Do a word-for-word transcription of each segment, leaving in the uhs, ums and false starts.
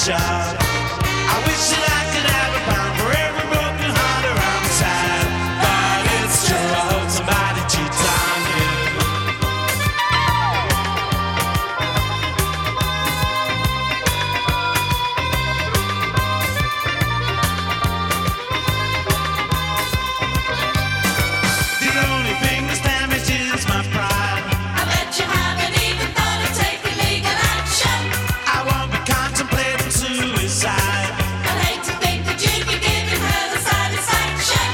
shot. I wish that I could have a pound for every broken heart around the side. But it's true, I hope somebody cheats on you. The only thing that's damaged is my pride. I bet you haven't even thought of taking legal action. I won't be contemplating suicide. I'd hate to think that you'd be giving her the satisfaction.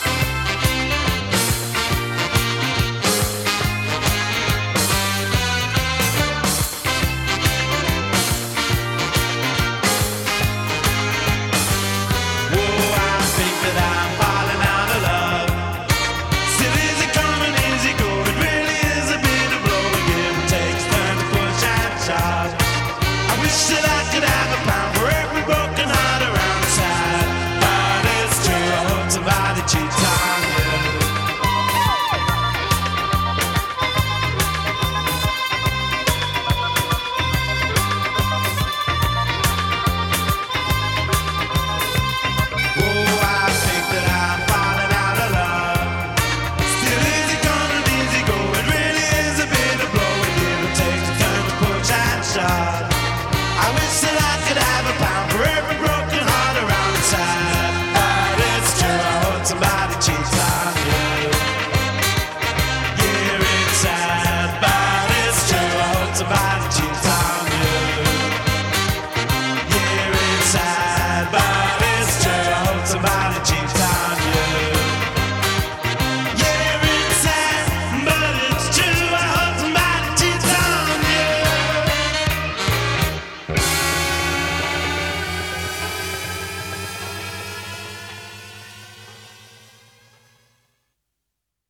Whoa, I think that I'm falling out of love. Still, is it coming, is it going? Really is a bit of blow. Give and takes turn to push and shove. I wish that I could have a pound for every broken heart around the side. But it's true, I hope somebody cheats on you. Oh, I think that I'm falling out of love. Still, is it coming, is it going? Really is a bit of blow. Give and takes turn to push and shove. I wish that I could have a pound